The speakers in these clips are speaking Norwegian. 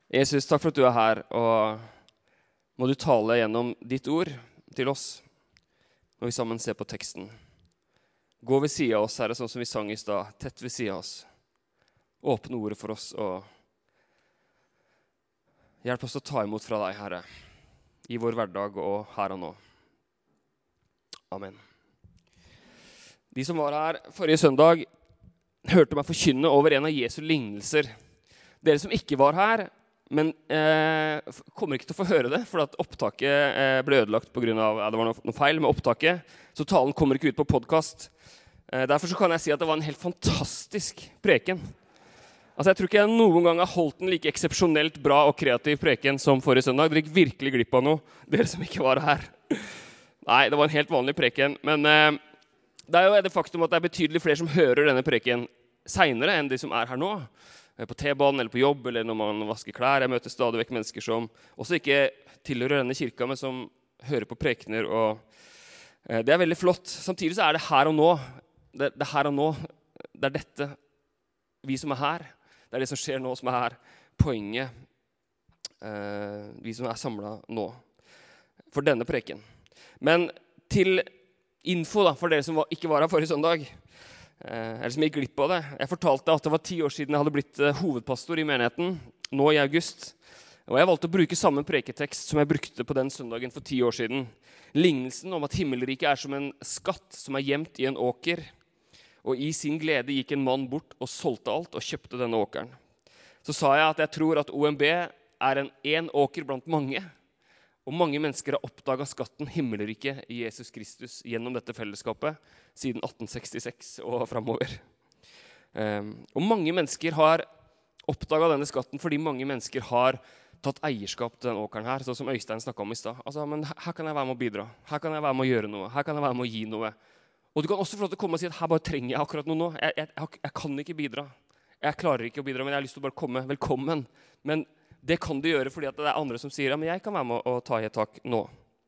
Jesus, takk for at du her, og må du tale gjennom ditt ord til oss, når vi sammen ser på teksten. Gå ved siden av oss, Herre, sånn som vi sang i stad, tett ved siden av oss. Åpne ordet for oss, og hjelp oss å ta imot fra deg, Herre, i vår hverdag og her og nå. Amen. De som var her forrige søndag, hørte meg forkynne over en av Jesu lignelser. Dere som ikke var her, men kommer ikke til å få høre det, for at opptaket ble ødelagt på grunn av, det var noe feil med opptaket, så talen kommer ikke ut på podcast. Derfor så kan jeg si at det var en helt fantastisk preken. Altså jeg tror ikke jeg noen gang har holdt en like eksepsjonelt bra og kreativ preken som forrige søndag. Dere gikk virkelig glipp av noe, dere som ikke var her. Nei, det var en helt vanlig preken, men det er jo det faktum at det er betydelig flere som hører denne preken senere enn de som er her nå. På T-banen eller på jobb eller når man vasker klær. Jeg møter stadig vekk mennesker som også ikke tilhører denne kirka, men som hører på prekener, og det er veldig flott. Samtidig så er det her og nå. Det er her og nå. Det er dette. Vi som er her. Det er det som skjer nå som er her. Poenget. Vi som er samlet nå. For denne preken. Men til info da, for dere som ikke var her forrige søndag, eller som gikk glipp av det. Jeg fortalte at det var 10 år siden jeg hadde blitt hovedpastor i menigheten, nå i august. Og jeg valgte å bruke samme preketekst som jeg brukte på den søndagen for 10 år siden. Lignelsen om at himmelriket er som en skatt som er gjemt i en åker, og i sin glede gikk en mann bort og solgte alt og kjøpte denne åkeren. Så sa jeg at jeg tror at OMB er en åker blant mange, og mange mennesker har oppdaget skatten himmelriket i Jesus Kristus gjennom dette fellesskapet siden 1866 og fremover. Og mange mennesker har oppdaget denne skatten fordi mange mennesker har tatt eierskap til den åkeren her, sånn som Øystein snakket om i sted. Altså, men her kan jeg være med å bidra, her kan jeg være med å gjøre noe, her kan jeg være med å gi noe. Og du kan også få lov til å komme og si at her bare trenger jeg akkurat noe nå. Jeg kan ikke bidra, jeg klarer ikke å bidra, men jeg har lyst til å bare komme, velkommen. Men det kan du gjøre fordi at det er andre som sier, ja, men jeg kan være med å ta i et tak nå.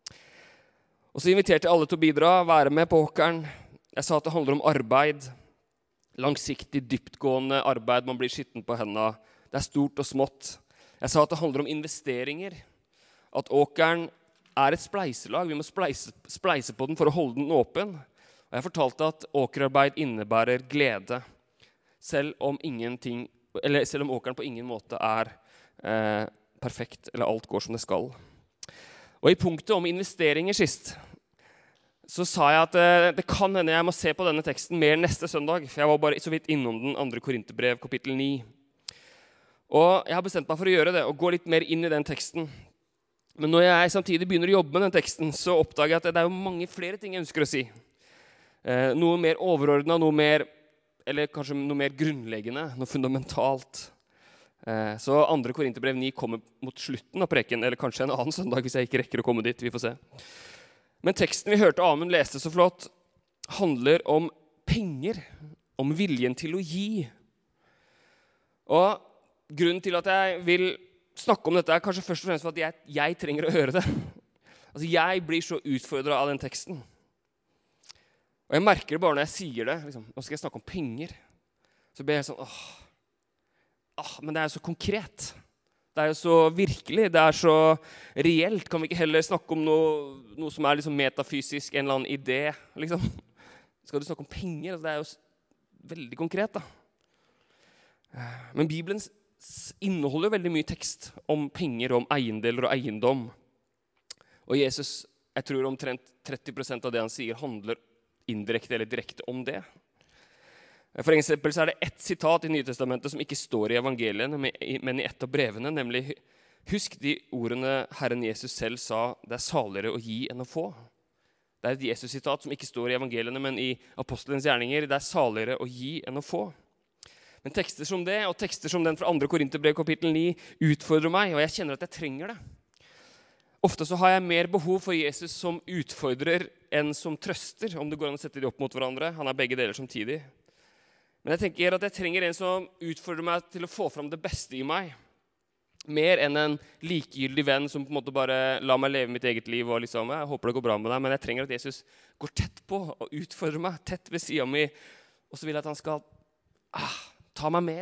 Og så inviterte jeg alle til å bidra, være med på åkeren. Jeg sa at det handler om arbeid, langsiktig, dyptgående arbeid, man blir skitten på hendene. Det er stort og smått. Jeg sa at det handler om investeringer, at åkeren er et spleiselag. Vi må spleise på den for å holde den åpen. Og jeg fortalte at åkerarbeid innebærer glede, selv om åkeren på ingen måte er perfekt, eller alt går som det skal. Og i punktet om investeringer sist, så sa jeg at det kan hende jeg må se på denne teksten mer neste søndag, for jeg var bare så vidt innom den 2. Korinterbrev, kapittel 9. Og jeg har bestemt meg for å gjøre det, og gå litt mer inn i den teksten. Men når jeg samtidig begynner å jobbe med den teksten, så oppdager jeg at det er jo mange flere ting jeg ønsker å si. Noe mer overordnet, noe mer, eller kanskje noe mer grunnleggende, noe fundamentalt. Så 2. Korinterbrev 9 kommer mot slutten av preken, eller kanskje en annen søndag hvis jeg ikke rekker å komme dit, vi får se. Men teksten vi hørte Amund leste så flott, handler om penger, om viljen til å gi. Og grunnen til at jeg vil snakke om dette er kanskje først og fremst for at jeg trenger å høre det. Altså jeg blir så utfordret av den teksten. Og jeg merker det bare når jeg sier det, liksom, nå skal jeg snakke om penger. Så blir jeg sånn, men det er jo så konkret. Det er jo så virkelig, det er så reelt. Kan vi ikke heller snakke om noe som er liksom metafysisk, en eller annen idé, liksom? Skal du snakke om penger? Det er jo veldig konkret, da. Men Bibelen inneholder veldig mye tekst om penger, om eiendeler og eiendom. Og Jesus, jeg tror omtrent 30% av det han sier, handler indirekte eller direkte om det. For eksempel så er det ett sitat i Nytestamentet som ikke står i evangeliene, men i ett av brevene, nemlig husk de ordene Herren Jesus selv sa, det er saligere å gi enn å få. Det er et Jesus-sitat som ikke står i evangeliene, men i apostelens gjerninger, det er saligere å gi enn å få. Men tekster som det, og tekster som den fra 2. Korinterbrev kapittel 9, utfordrer meg, og jeg kjenner at jeg trenger det. Ofte så har jeg mer behov for Jesus som utfordrer enn som trøster, om det går an å sette de opp mot hverandre. Han er begge deler samtidig. Men jeg tenker at jeg trenger en som utfordrer meg til å få fram det beste i meg. Mer enn en likegyldig venn som på en måte bare lar meg leve mitt eget liv og liksom, jeg håper det går bra med deg, men jeg trenger at Jesus går tett på og utfordrer meg, tett ved siden av meg, og så vil jeg at han skal ta meg med liksom,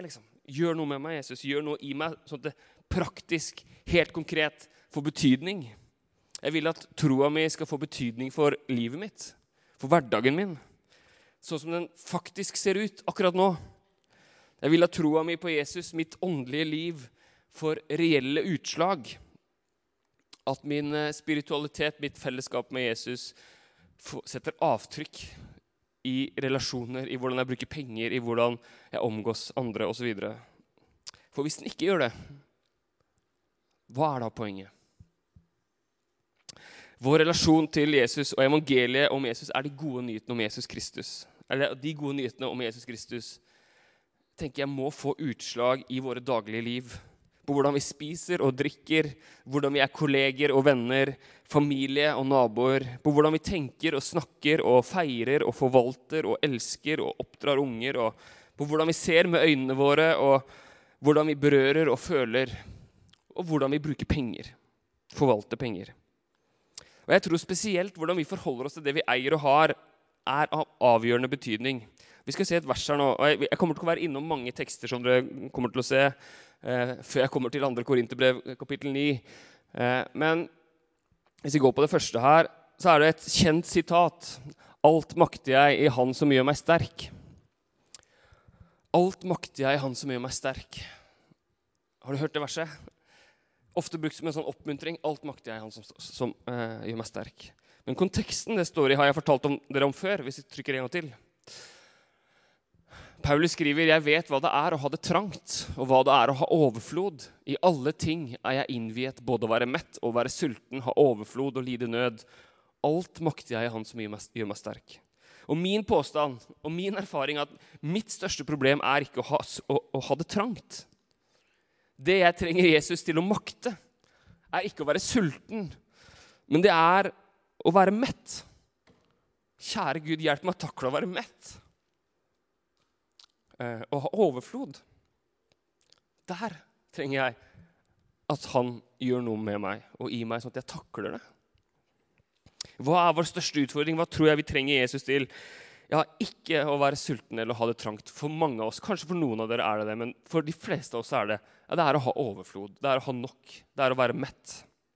Gjør noe med meg, Jesus. Gjør noe i meg, sånn at det praktisk, helt konkret, får betydning. Jeg vil at troa mi skal få betydning for livet mitt, for hverdagen min, sånn som den faktisk ser ut akkurat nå. Jeg vil at troa mi på Jesus, mitt åndelige liv, får reelle utslag. At min spiritualitet, mitt fellesskap med Jesus, setter avtrykk i relasjoner, i hvordan jeg bruker penger, i hvordan jeg omgås andre, og så videre. For hvis den ikke gjør det, hva da poenget? Vår relasjon til Jesus og evangeliet om Jesus de gode nyhetene om Jesus Kristus. Eller de gode nyhetene om Jesus Kristus, tenker jeg må få utslag i våre daglige liv. På hvordan vi spiser og drikker, hvordan vi kolleger og venner, familie og naboer, på hvordan vi tenker og snakker og feirer og forvalter og elsker og oppdrar unger, og på hvordan vi ser med øynene våre, og hvordan vi berører og føler, og hvordan vi bruker penger, forvalter penger. Og jeg tror spesielt hvordan vi forholder oss til det vi eier og har, av avgjørende betydning. Vi skal se et vers her nå, og jeg kommer til å være innom mange tekster som dere kommer til å se, før jeg kommer til 2. Korinterbrev, kapittel 9. Men hvis vi går på det første her, så det et kjent sitat. Alt makter jeg i han som gjør meg sterk. Alt makter jeg i han som gjør meg sterk. Har du hørt det verset? Ofte brukt som en sånn oppmuntring. Alt makter jeg i han som gjør meg sterk. Men konteksten det står i har jeg fortalt dere om før, hvis jeg trykker en gang til. Paulus skriver, jeg vet hva det å ha det trangt, og hva det å ha overflod. I alle ting jeg innviet, både å være mett og være sulten, ha overflod og lide nød. Alt makter jeg i han som gjør meg sterk. Og min påstand, og min erfaring at mitt største problem ikke å ha det trangt. Det jeg trenger Jesus til å makte, ikke å være sulten, men det å være mett. Kjære Gud, hjelp meg å takle å være mett. Og ha overflod. Der trenger jeg at han gjør noe med meg og i meg, sånn at jeg takler det. Hva vår største utfordring? Hva tror jeg vi trenger Jesus til? Ja, ikke å være sulten eller å ha det trangt. For mange av oss, kanskje for noen av dere det, men for de fleste av oss det. Ja, det å ha overflod, det å ha nok, det å være mett.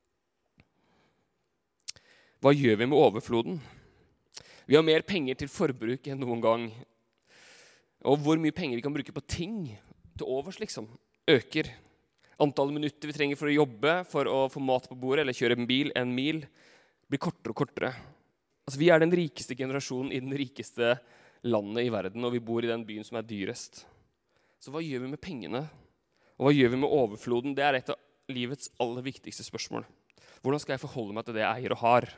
Hva gjør vi med overfloden? Vi har mer penger til forbruk enn noen gang. Og hvor mye penger vi kan bruke på ting til overs, liksom, øker. Antallet minutter vi trenger for å jobbe, for å få mat på bordet, eller kjøre en mil, blir kortere og kortere. Altså, vi den rikeste generasjonen i den rikeste landet i verden, og vi bor i den byen som dyrest. Så hva gjør vi med pengene? Og hva gjør vi med overfloden? Det et av livets aller viktigste spørsmål. Hvordan skal jeg forholde meg til det jeg eier og har?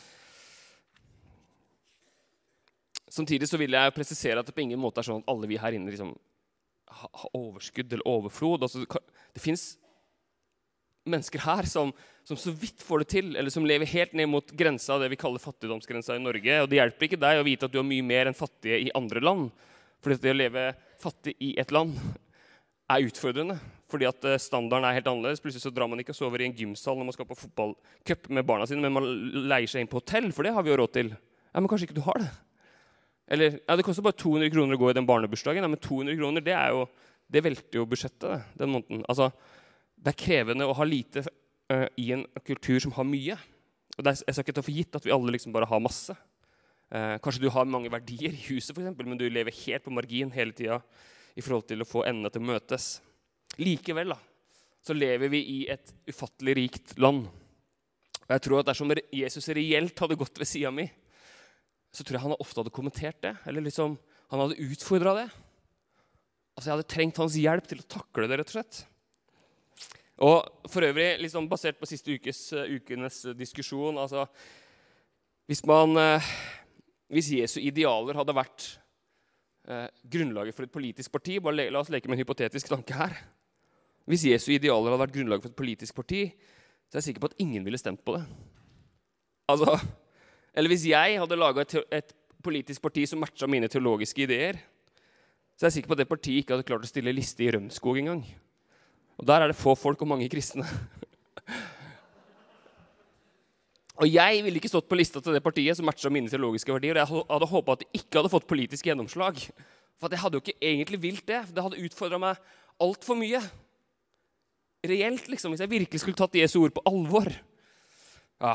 Samtidig så vil jeg presisere at det på ingen måte sånn at alle vi her inne liksom har overskudd eller overflod. Altså, det finnes mennesker her som så vidt får det til, eller som lever helt ned mot grensa av det vi kaller fattigdomsgrensa i Norge. Og det hjelper ikke deg å vite at du har mye mer enn fattige i andre land. Fordi det å leve fattig i et land utfordrende. Fordi at standarden helt annerledes. Plutselig så drar man ikke og sover i en gymsal når man skal på fotballcup med barna sine, men man leier seg inn på hotell, for det har vi jo råd til. Ja, men kanskje ikke du har det. Eller, ja, det koster bare 200 kroner å gå i den barnebursdagen, ja, men 200 kroner, det velter jo budsjettet den måneden. Altså, det krevende å ha lite i en kultur som har mye. Og jeg skal ikke ta for gitt at vi alle liksom bare har masse. Kanskje du har mange verdier i huset, for eksempel, men du lever helt på margin hele tiden i forhold til å få endene til å møtes. Likevel da, så lever vi i et ufattelig rikt land. Og jeg tror at dersom Jesus reelt hadde gått ved siden min, så tror jeg han ofte hadde kommentert det, eller liksom, han hadde utfordret det. Altså, jeg hadde trengt hans hjelp til å takle det, rett og slett. Og for øvrig, liksom basert på siste ukenes diskusjon, altså, hvis Jesu idealer hadde vært grunnlaget for et politisk parti, bare la oss leke med en hypotetisk tanke her. Hvis Jesu idealer hadde vært grunnlaget for et politisk parti, så jeg sikker på at ingen ville stemt på det. Altså, eller hvis jeg hadde laget et politisk parti som matchet mine teologiske ideer, så jeg sikker på at det partiet ikke hadde klart å stille liste i Rømskog engang. Og der det få folk og mange kristne. Og jeg ville ikke stått på lista til det partiet som matchet mine teologiske verdier, og jeg hadde håpet at de ikke hadde fått politisk gjennomslag. For jeg hadde jo ikke egentlig vilt det. Det hadde utfordret meg alt for mye. Reelt, liksom, hvis jeg virkelig skulle tatt Jesu ord på alvor. Ja.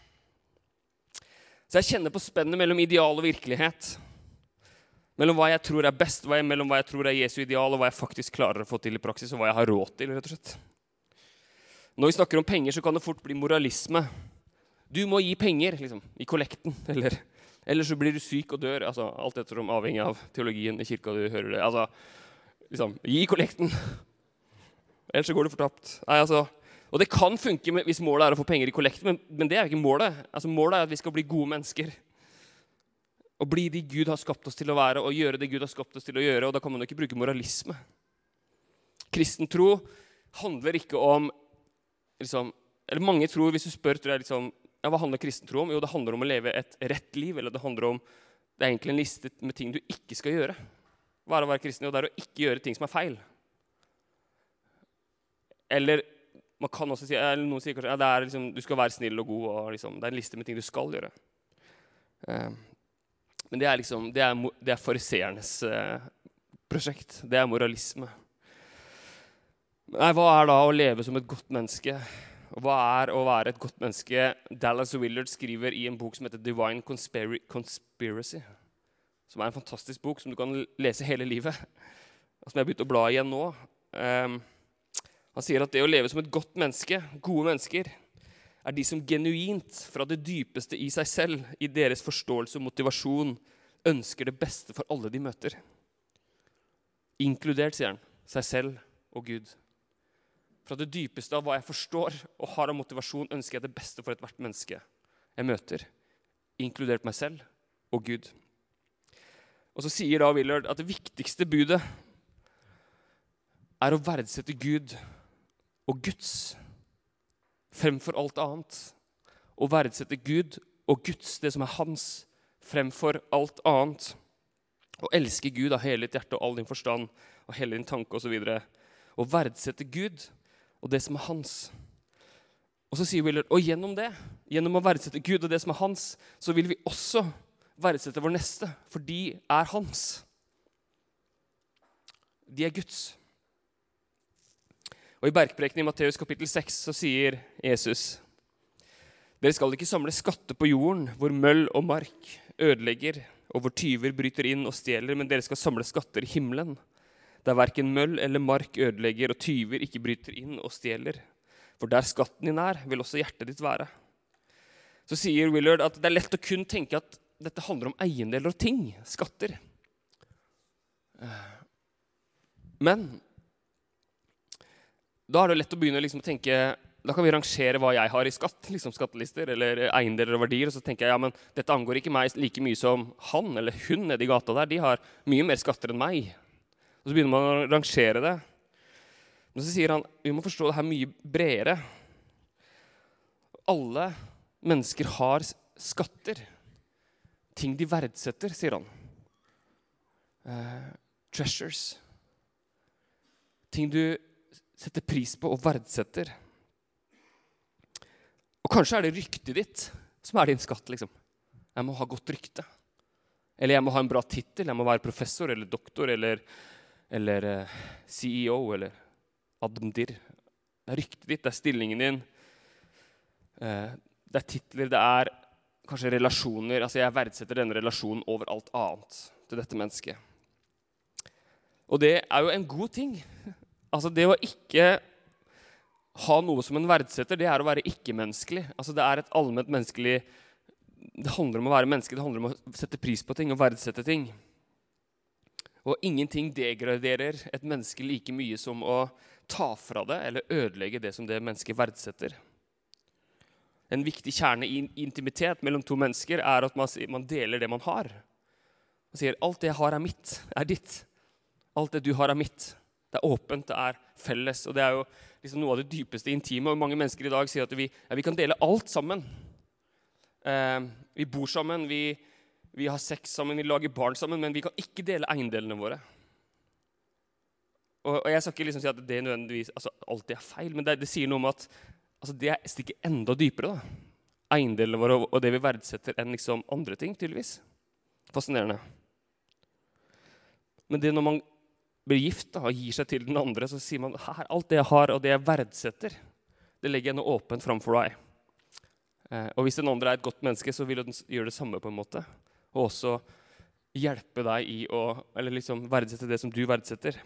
Så jeg kjenner på spennet mellom ideal og virkelighet. Mellom hva jeg tror er best, mellom hva jeg tror er Jesu ideal, og hva jeg faktisk klarer å få til i praksis, og hva jeg har råd til, rett og slett. Når vi snakker om penger, så kan det fort bli moralisme. Du må gi penger, liksom, i kollekten, eller så blir du syk og dør. Altså, alt etter om avhengig av teologien i kirka, du hører det. Altså, liksom, gi kollekten. Ellers så går du fortapt. Nei, altså, og det kan funke hvis målet er å få penger i kollekten, men det er jo ikke målet. Altså, målet er at vi skal bli gode mennesker. Og bli de Gud har skapt oss til å være, og gjøre det Gud har skapt oss til å gjøre, og da kan man jo ikke bruke moralisme. Kristen tro handler ikke om, liksom, eller mange tror, hvis du spør, tror jeg, liksom, ja, hva handler kristen tro om? Jo, det handler om å leve et rett liv, eller det handler om, det er egentlig en liste med ting du ikke skal gjøre. Hva er å være kristen? Jo, det er å ikke gjøre ting som er feil. Eller, man kan også si, eller noen sier kanskje, ja, det er liksom, du skal være snill og god, og liksom, det er en liste med ting du skal gjøre. Men det er liksom, det er fariseernes prosjekt. Det er moralisme. Nei, hva er da å leve som et godt menneske? Og hva er å være et godt menneske? Dallas Willard skriver i en bok som heter Divine Conspiracy, som er en fantastisk bok som du kan lese hele livet, og som jeg har begynt å bla igjen nå. Han sier at det å leve som et godt menneske, gode mennesker, er de som genuint fra det dypeste i seg selv, i deres forståelse og motivasjon, ønsker det beste for alle de møter. Inkludert, sier han, seg selv og Gud. Fra det dypeste av hva jeg forstår og har av motivasjon, ønsker jeg det beste for et hvert menneske jeg møter, inkludert meg selv og Gud. Og så sier da Willard at det viktigste budet er å verdsette Gud og Guds fremfor alt annet. Å verdsette Gud og Guds, det som er hans, fremfor alt annet. Å elske Gud av hele ditt hjerte og all din forstand, og hele din tanke og så videre. Å verdsette Gud og det som er hans. Og så sier Willard, og gjennom det, gjennom å verdsette Gud og det som er hans, så vil vi også verdsette vår neste, for de er hans. De er Guds. Og i bergprekenen i Matteus kapittel 6 så sier Jesus: dere skal ikke samle skatter på jorden, hvor møll og mark ødelegger, og hvor tyver bryter inn og stjeler, men dere skal samle skatter i himmelen, der hverken møll eller mark ødelegger, og tyver ikke bryter inn og stjeler. For der skatten din er, vil også hjertet ditt være. Så sier Willard at det er lett å kun tenke at dette handler om eiendeler og ting, skatter. Men da er det lett å begynne liksom å tenke, da kan vi rangere hva jeg har i skatt, liksom skattelister eller eiendeler og verdier, og så tenker jeg, ja, men dette angår ikke meg like mye som han eller hun nede i gata der, de har mye mer skatter enn meg. Og så begynner man å rangere det. Men så sier han, vi må forstå det her mye bredere. Alle mennesker har skatter. Ting de verdsetter, sier han. Treasures. Ting du setter pris på og verdsetter. Og kanskje er det ryktet ditt som er din skatt, liksom. Jeg må ha godt rykte. Eller jeg må ha en bra titel. Jeg må være professor eller doktor eller CEO eller admdir. Det er ryktet ditt, det er stillingen din. Det er titler, det er kanskje relasjoner. Altså jeg verdsetter denne relasjonen over alt annet til dette mennesket. Og det er jo en god ting. Altså det å ikke ha noe som en verdsetter, det er å være ikke-menneskelig. Altså det er et allment menneskelig, det handler om å være menneske, det handler om å sette pris på ting og verdsette ting. Og ingenting degraderer et menneske like mye som å ta fra det eller ødelegge det som det mennesket verdsetter. En viktig kjerne i intimitet mellom to mennesker er at man deler det man har. Man sier, alt det jeg har er mitt, er ditt. Alt det du har er mitt. Det er åpent, det er felles, og det er jo liksom noe av det dypeste intime. Og mange mennesker i dag sier at vi kan dele alt sammen. Vi bor sammen, vi har sex sammen, vi lager barn sammen, men vi kan ikke dele eiendelene våre. Og jeg skal ikke liksom si at det nødvendigvis, altså alt det er feil, men det sier noe om at altså det stikker enda dypere da. Eiendelene våre og det vi verdsetter enn liksom andre ting, tydeligvis. Fascinerende. Men det når man blir gift da, og gir seg til den andre, så sier man, her, alt det jeg har og det jeg verdsetter, det legger jeg nå åpent framfor deg. Og hvis den andre er et godt menneske, så vil den gjøre det samme på en måte. Og også hjelpe deg i å, eller liksom verdsette det som du verdsetter.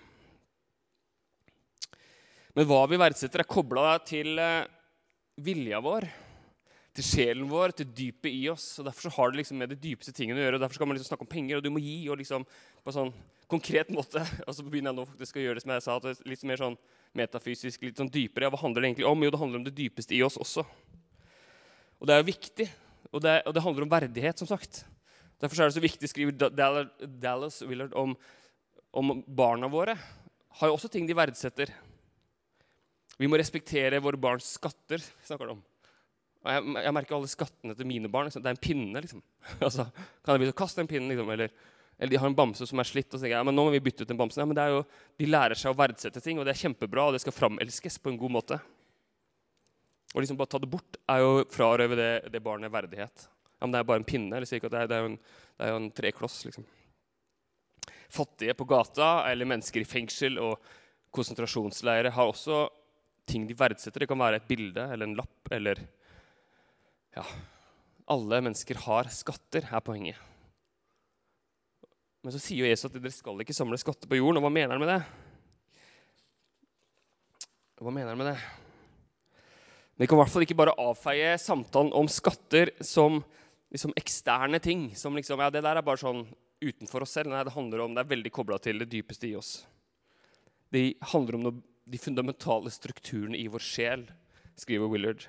Men hva vi verdsetter er koblet til vilja vår, til sjelen vår, til dypet i oss. Og derfor så har det liksom med de dypeste tingene å gjøre, og derfor skal man liksom snakke om penger, og du må gi, og liksom på sånn konkret måte. Og så begynner jeg nå faktisk å gjøre det som jeg sa, at det er litt mer sånn metafysisk, litt sånn dypere. Ja, hva handler det egentlig om? Jo, det handler om det dypeste i oss også. Og det er jo viktig, og det handler om verdighet, som sagt. Derfor er det så viktig, skriver Dallas Willard om barna våre. Har jo også ting de verdsetter. Vi må respektere våre barns skatter, snakker de om. Og jeg merker alle skattene til mine barn, liksom. Det er en pinne, liksom. Altså, kan jeg kaste en pinne, liksom, eller de har en bamse som er slitt, og så tenker jeg, ja, men nå må vi bytte ut den bamsen. Ja, men det er jo, de lærer seg å verdsette ting, og det er kjempebra, og det skal framelskes på en god måte. Og liksom bare ta det bort er jo frarøve det barnet verdighet. Ja, men det er bare en pinne, eller sier ikke at det er jo en trekloss, liksom. Fattige på gata, eller mennesker i fengsel og konsentrasjonsleire har også ting de verdsetter. Det kan være et bilde, eller en lapp, eller ja, alle mennesker har skatter, er poenget. Men så sier jo Jesus at dere skal ikke samle skatter på jorden, og hva mener han med det? Hva mener han med det? Men vi kan i hvert fall ikke bare avfeie samtalen om skatter som liksom eksterne ting, som liksom, ja, det der er bare sånn utenfor oss selv. Nei, det er veldig koblet til det dypeste i oss. Det handler om de fundamentale strukturene i vår sjel, skriver Willard.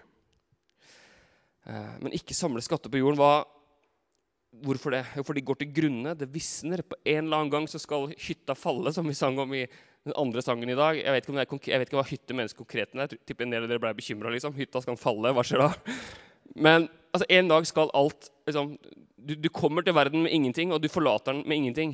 Men ikke samle skatter på jorden. Hvorfor det? Jo, for de går til grunne, det visner. På en eller annen gang så skal hytta falle, som vi sang om i den andre sangen i dag. Jeg vet ikke hva hytte mener konkret er. Jeg tipper en del av dere ble bekymret, liksom. Hytta skal falle, hva skjer da? Men altså, en dag skal alt, liksom, du kommer til verden med ingenting, og du forlater den med ingenting.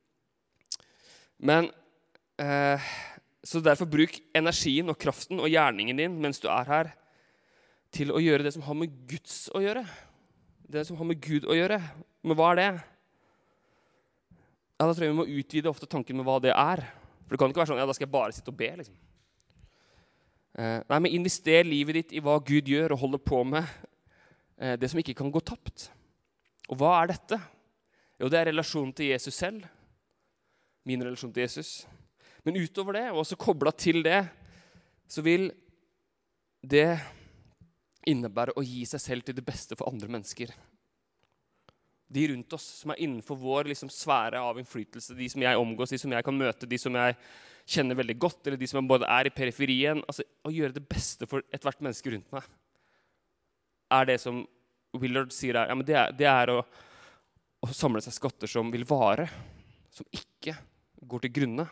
Men, så derfor bruk energien og kraften og gjerningen din mens du er her, til å gjøre det som har med Guds å gjøre. Det som har med Gud å gjøre. Men hva er det? Ja, da tror jeg vi må utvide ofte tanken med hva det er. For det kan ikke være sånn, ja, da skal jeg bare sitte og be, liksom. Nei, men invester livet ditt i hva Gud gjør og holder på med, det som ikke kan gå tapt. Og hva er dette? Jo, det er relasjonen til Jesus selv. Min relasjon til Jesus. Men utover det, og også koblet til det, så vil det innebære å gi seg selv til det beste for andre mennesker. De rundt oss som er innenfor vår liksom, sfære av innflytelse, de som jeg omgås, de som jeg kan møte, de som jeg kjenner veldig godt, eller de som både er i periferien, altså å gjøre det beste for et hvert menneske rundt meg, er det som Willard sier her. Ja, men det er å samle seg skatter som vil vare, som ikke går til grunne.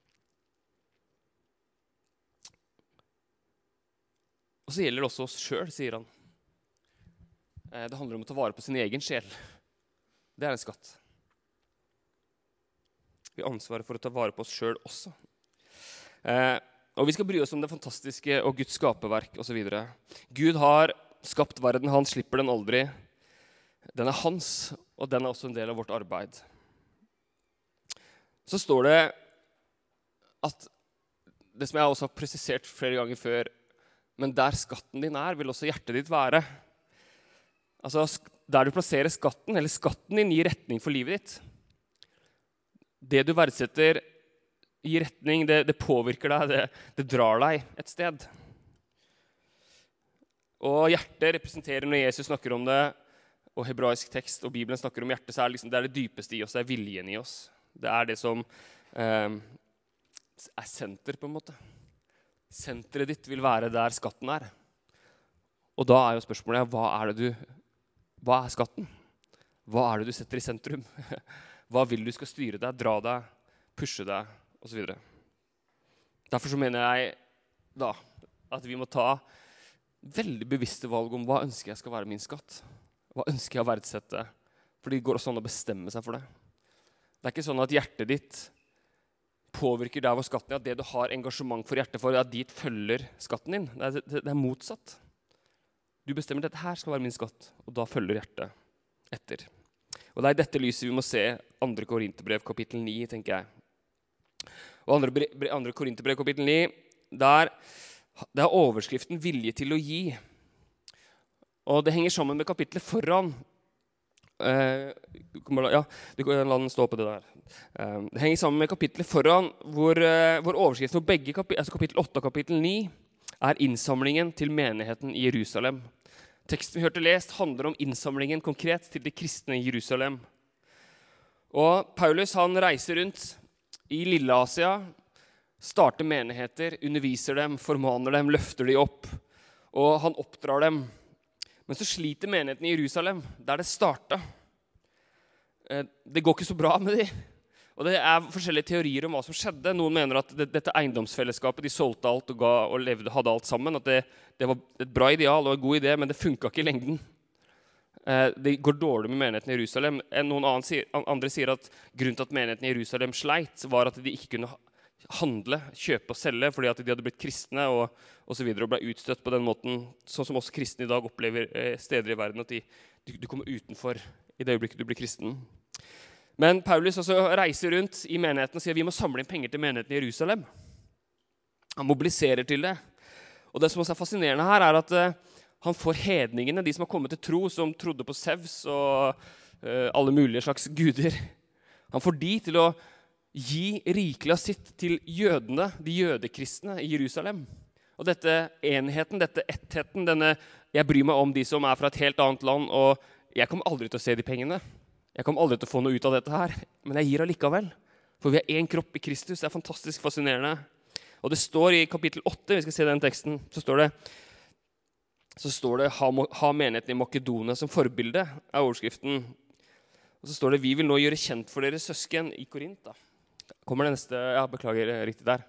Og så gjelder det også oss selv, sier han. Det handler om å ta vare på sin egen sjel. Det er en skatt. Vi har ansvaret for å ta vare på oss selv også. Og vi skal bry oss om det fantastiske og Guds skaperverk og så videre. Gud har skapt verden, han slipper den aldri. Den er hans, og den er også en del av vårt arbeid. Så står det at det som jeg også har presisert flere ganger før, men der skatten din er, vil også hjertet ditt være. Altså, der du plasserer skatten, eller skatten din, gir retning for livet ditt. Det du verdsetter gir retning, det påvirker deg, det drar deg et sted. Og hjertet representerer, når Jesus snakker om det, og hebraisk tekst og Bibelen snakker om hjertet, så er det det dypeste i oss, det er viljen i oss. Det er det som er senter, på en måte. Senteret ditt vil være der skatten er. Og da er jo spørsmålet, hva er skatten? Hva er det du setter i sentrum? Hva vil du skal styre deg, dra deg, pushe deg, og så videre. Derfor så mener jeg da, at vi må ta veldig bevisste valg om hva ønsker jeg skal være min skatt. Hva ønsker jeg å verdsette? For det går også an å bestemme seg for det. Det er ikke sånn at hjertet ditt påvirker der hvor skatten er, at det du har engasjement for hjertet for, at dit følger skatten din. Det er motsatt. Du bestemmer dette her skal være min skatt, og da følger hjertet etter. Og det er i dette lyset vi må se 2. Korinterbrev, kapittel 9, tenker jeg. Og andre Korinterbrev kapittel 9, det er overskriften vilje til å gi. Og det henger sammen med kapitlet foran. Ja, du kan la den stå på det der. Det henger sammen med kapitlet foran, hvor overskriften for begge altså kapittel 8 og kapittel 9 er innsamlingen til menigheten i Jerusalem. Teksten vi hørte lest handler om innsamlingen konkret til de kristne i Jerusalem. Og Paulus han reiser rundt i Lille-Asia, starter menigheter, underviser dem, formaner dem, løfter de opp, og han oppdrar dem. Men så sliter menigheten i Jerusalem, der det startet. Det går ikke så bra med de. Og det er forskjellige teorier om hva som skjedde. Noen mener at dette eiendomsfellesskapet, de solgte alt og ga og levde, hadde alt sammen. At det var et bra ideal og en god idé, men det funket ikke i lengden. Det går dårlig med menigheten i Jerusalem. Noen andre sier at grunnen til at menigheten i Jerusalem sleit, var at de ikke kunne handle, kjøpe og selge, fordi at de hadde blitt kristne og så videre, og ble utstøtt på den måten, sånn som også kristne i dag opplever steder i verden, at du kommer utenfor i det øyeblikket du blir kristen. Men Paulus også reiser rundt i menigheten og sier vi må samle inn penger til menigheten i Jerusalem. Han mobiliserer til det. Og det som også er fascinerende her er at han får hedningene, de som har kommet til tro, som trodde på Zeus og alle mulige slags guder. Han får de til å gi rikelig av sitt til jødene, de jødekristne i Jerusalem. Og dette enheten, dette ettheten, jeg bryr meg om de som er fra et helt annet land, og jeg kommer aldri til å se de pengene. Jeg kommer aldri til å få noe ut av dette her, men jeg gir allikevel. For vi er en kropp i Kristus, det er fantastisk fascinerende. Og det står i kapittel 8, vi skal se den teksten, så står det ha menigheten i Makedonia som forbilde, er overskriften. Og så står det, vi vil nå gjøre kjent for deres søsken i Korint. Da kommer det neste, ja, beklager riktig der.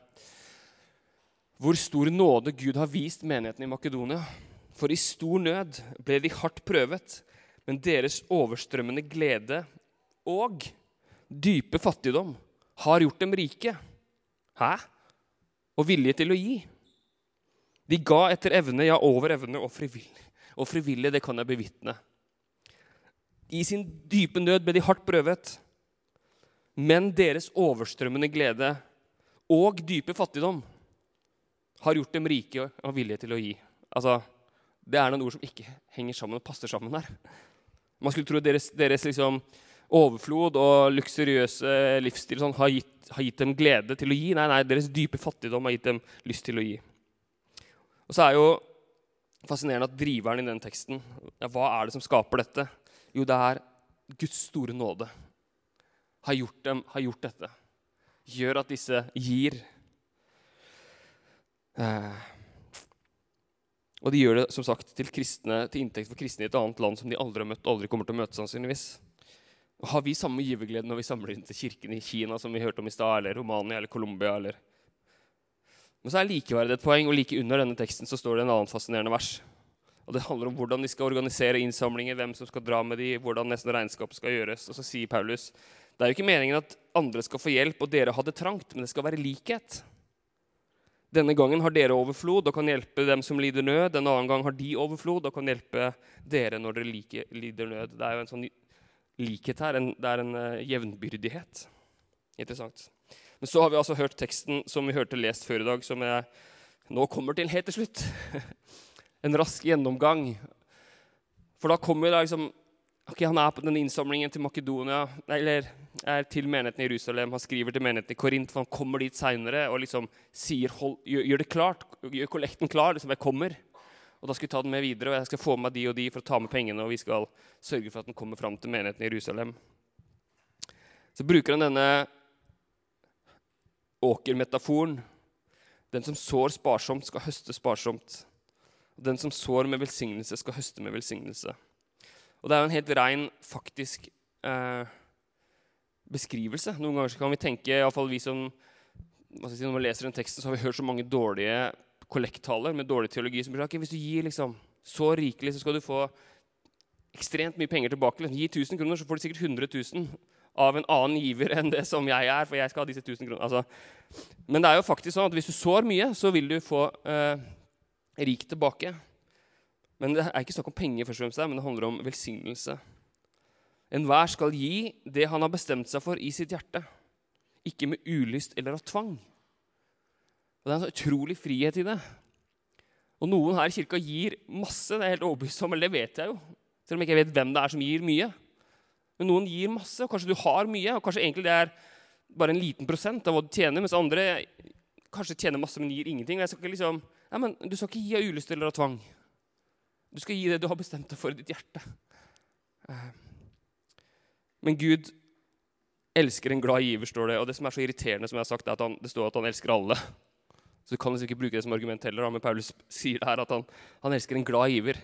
Hvor stor nåde Gud har vist menigheten i Makedonia. For i stor nød ble de hardt prøvet, men deres overstrømmende glede og dype fattigdom har gjort dem rike. Hæ? Og vilje til å gi. De ga etter evne, ja over evne og frivillig. Og frivillig, det kan jeg bevitne. I sin dype nød ble de hardt prøvet, men deres overstrømmende glede og dype fattigdom har gjort dem rike og vilje til å gi. Altså, det er noen ord som ikke henger sammen og passer sammen her. Man skulle tro deres liksom overflod og luksuriøse livsstil sånn, har gitt dem glede til å gi. Nei, deres dype fattigdom har gitt dem lyst til å gi. Og så er jo fascinerende at driveren i den teksten, ja, hva er det som skaper dette? Jo, det er Guds store nåde. Har gjort dette. Gjør at disse gir. Og de gjør det, som sagt, til inntekt for kristne i et annet land som de aldri har møtt, og aldri kommer til å møte sannsynligvis. Og har vi samme giverglede når vi samler inn til kirken i Kina, som vi hørte om i stad, eller Romania, eller Colombia, eller... Men så er likeverdet et poeng, og like under denne teksten så står det en annen fascinerende vers. Og det handler om hvordan de skal organisere innsamlinger, hvem som skal dra med de, hvordan nesten regnskapet skal gjøres. Og så sier Paulus, det er jo ikke meningen at andre skal få hjelp, og dere har det trangt, men det skal være likhet. Denne gangen har dere overflod og kan hjelpe dem som lider nød. En annen gang har de overflod og kan hjelpe dere når dere lider nød. Det er jo en sånn likhet her, det er en jevnbyrdighet. Interessant. Men så har vi altså hørt teksten som vi hørte lest før i dag, som jeg nå kommer til helt til slutt. En rask gjennomgang. For da kommer det liksom, ok, han er på den innsamlingen til Makedonia, eller til menigheten i Jerusalem, han skriver til menigheten i Korint, for han kommer dit senere og liksom sier, gjør det klart, gjør kollekten klar, liksom jeg kommer. Og da skal vi ta den med videre, og jeg skal få med de og de for å ta med pengene, og vi skal sørge for at den kommer frem til menigheten i Jerusalem. Så bruker han denne åkermetaforen. Den som sår sparsomt skal høste sparsomt. Og den som sår med velsignelse skal høste med velsignelse. Og det er jo en helt ren faktisk beskrivelse. Noen ganger kan vi tenke, i hvert fall vi som, når vi leser den teksten, så har vi hørt så mange dårlige kollekttaler med dårlig teologi som blir, ok, hvis du gir liksom så rikelig, så skal du få ekstremt mye penger tilbake. Gi 1000 kroner, så får du sikkert 100 000 av en annen giver enn det som jeg er, for jeg skal ha disse 1000 kroner. Altså, men det er jo faktisk sånn at hvis du sår mye, så vil du få rik tilbake. Men det er ikke snakk om penger først og fremst, men det handler om velsignelse. Enhver skal gi det han har bestemt seg for i sitt hjerte. ikke med ulyst eller av tvang. Og det er en så utrolig frihet i det. Og noen her i kirka gir masse, det er helt overbevist om, eller det vet jeg jo. Selv om jeg ikke vet hvem det er som gir mye. Men noen gir masse, og kanskje du har mye, og kanskje egentlig det er bare en liten prosent av hva du tjener, mens andre kanskje tjener masse, men gir ingenting. Og jeg skal ikke liksom, men du skal ikke gi av ulyst eller av tvang. Du skal gi det du har bestemt deg for i ditt hjerte. Men Gud elsker en glad giver, står det. Og det som er så irriterende, som jeg har sagt, er at det står at han elsker alle. Så du kan liksom ikke bruke det som argument heller, men Paulus sier det her at han elsker en glad giver.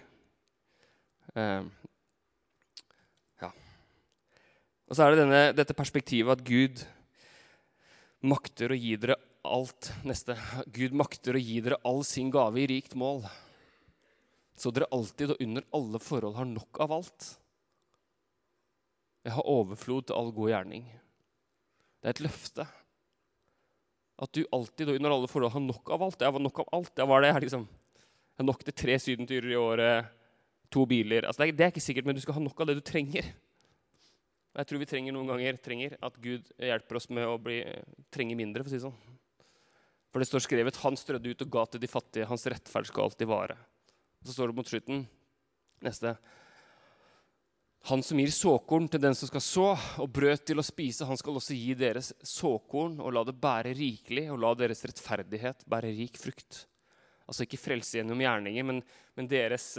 Ja. Og så er det dette perspektivet at Gud makter å gi dere alt. Neste. Gud makter å gi dere all sin gave i rikt mål. Så dere alltid og under alle forhold har nok av alt. Jeg har overflod til all god gjerning. Det er et løfte. At du alltid og under alle forhold har nok av alt. Jeg var nok av alt. Jeg var det liksom. Jeg har nok til 3 sydenturer i året, 2 biler. Altså det er ikke sikkert, men du skal ha nok av det du trenger. Jeg tror vi noen ganger at Gud hjelper oss med å trenge mindre, for å si det sånn. For det står skrevet, han strødde ut og ga til de fattige, hans rettferd skal alltid vare. Så står det mot slutten, neste. Han som gir såkorn til den som skal så, og brød til å spise, han skal også gi deres såkorn, og la det bære rikelig, og la deres rettferdighet bære rik frukt. Altså ikke frelse gjennom gjerninger, men deres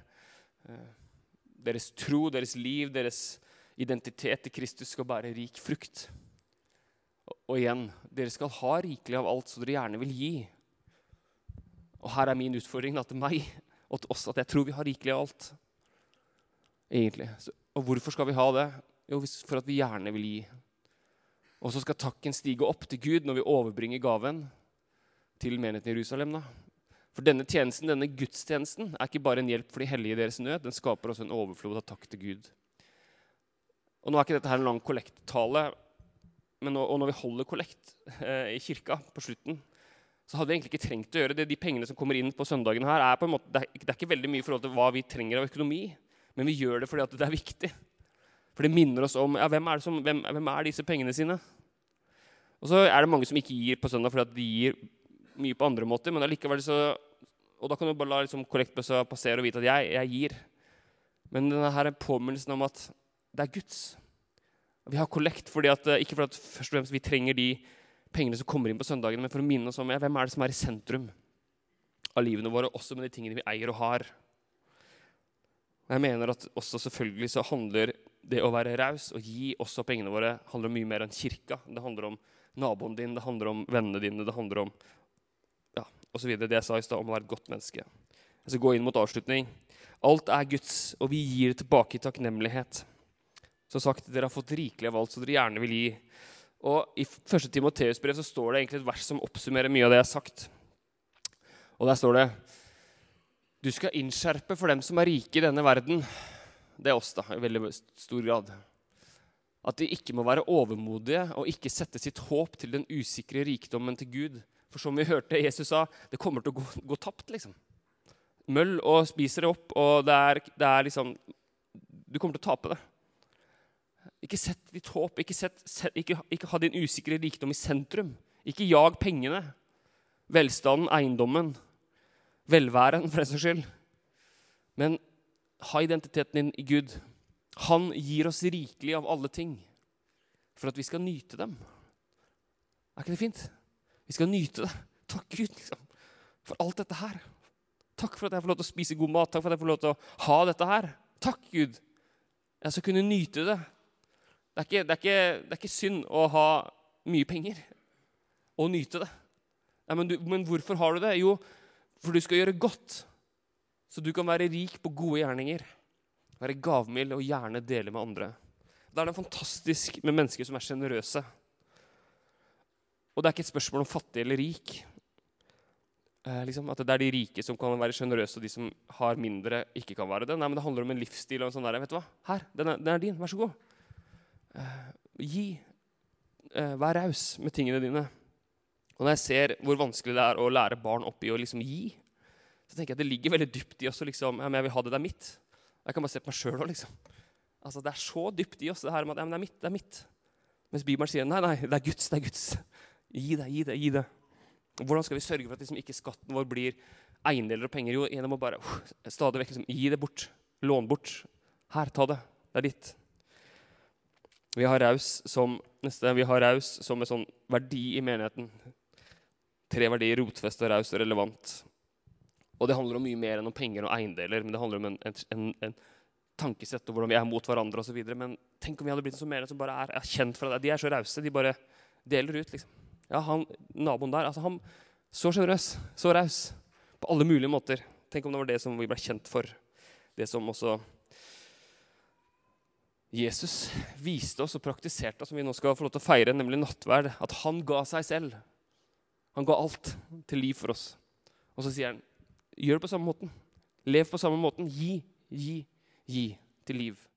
tro, deres liv, deres identitet til Kristus skal bære rik frukt. Og igjen, dere skal ha rikelig av alt, så dere gjerne vil gi. Og her er min utfordring til meg, og til oss, at jeg tror vi har rikelig av alt. Egentlig. Og hvorfor skal vi ha det? Jo, for at vi gjerne vil gi. Og så skal takken stige opp til Gud når vi overbringer gaven til menigheten i Jerusalem. Da. For denne tjenesten, denne gudstjenesten, er ikke bare en hjelp for de hellige i deres nød, den skaper også en overflod av takk til Gud. Og nå er ikke dette her en lang kollektale, men når vi holder kollekt i kirka på slutten, så hadde vi egentlig ikke trengt å gjøre det. De pengene som kommer inn på søndagen her, er på en måte, det er ikke veldig mye i forhold til hva vi trenger av økonomi, men vi gjør det fordi at det er viktig. For det minner oss om, hvem er disse pengene sine? Og så er det mange som ikke gir på søndag fordi at de gir mye på andre måter, men allikevel så, og da kan du bare la liksom kollektbøssa passere og vite at jeg gir. Men denne her er påminnelsen om at det er Guds. Vi har kollekt ikke fordi at først og fremst vi trenger de pengene som kommer inn på søndagen, men for å minne oss om hvem er det som er i sentrum av livene våre, også med de tingene vi eier og har. Jeg mener at også selvfølgelig så handler det å være raus og gi også pengene våre handler om mye mer enn kirka. Det handler om naboen din, det handler om vennene dine, det handler om og så videre. Det jeg sa i sted om å være et godt menneske. Jeg skal gå inn mot avslutning. Alt er Guds, og vi gir det tilbake i takknemlighet. Som sagt, dere har fått rikelig av alt, så dere gjerne vil gi. Og i 1. Timotheus brev så står det egentlig et vers som oppsummerer mye av det jeg har sagt. Og der står det, du skal innskjerpe for dem som er rike i denne verden. Det er oss da, i veldig stor grad. At de ikke må være overmodige og ikke sette sitt håp til den usikre rikdommen til Gud. For som vi hørte Jesus sa, det kommer til å gå tapt liksom. Møll og spiser det opp, og det er liksom, du kommer til å tape det. Ikke sett ditt håp, ikke ha din usikre rikdom i sentrum. Ikke jag pengene, velstanden, eiendommen, velværen for en saks skyld. Men ha identiteten din i Gud. Han gir oss rikelig av alle ting, for at vi skal nyte dem. Er ikke det fint? Vi skal nyte det. Takk Gud liksom, for alt dette her. Takk for at jeg får lov til å spise god mat. Takk for at jeg får lov til å ha dette her. Takk Gud. Jeg skal kunne nyte det. Det er ikke synd å ha mye penger og nyte det. Ja, men hvorfor har du det? Jo, for du skal gjøre godt, så du kan være rik på gode gjerninger. Være gavmild og gjerne dele med andre. Da er det fantastisk med mennesker som er generøse. Og det er ikke et spørsmål om fattig eller rik. At det er de rike som kan være generøse, og de som har mindre ikke kan være det. Nei, men det handler om en livsstil og en sånn der. Vet du hva? Her, den er din, vær så god. Gi. Vær raus med tingene dine. Og når jeg ser hvor vanskelig det er å lære barn opp i å liksom gi, så tenker jeg at det ligger veldig dypt i oss å liksom, men jeg vil ha det, det er mitt. Jeg kan bare se på meg selv også, liksom. Altså, det er så dypt i oss, det her med at det er mitt. Mens Bibelen sier, nei, det er Guds, det er Guds. Gi det. Hvordan skal vi sørge for at liksom ikke skatten vår blir eiendeler og penger? Jo, gjennom å bare stadig vekk liksom, gi det bort, lån bort. Her, ta det, det er ditt. Vi har raus som en sånn verdi i menigheten. 3 verdier: rotfeste, raus og relevant. Og det handler om mye mer enn om penger og eiendeler, men det handler om en tankesett og hvordan vi er mot hverandre og så videre. Men tenk om vi hadde blitt en sånn menighet som bare er kjent for det. De er så rause, de bare deler ut, liksom. Ja, naboen der, altså han så generøs, så raus, på alle mulige måter. Tenk om det var det som vi ble kjent for. Det som også Jesus viste oss og praktiserte, som vi nå skal få lov til å feire, nemlig nattverd. At han ga seg selv. Han ga alt til liv for oss. Og så sier han, gjør det på samme måten. Lev på samme måten. Gi til liv.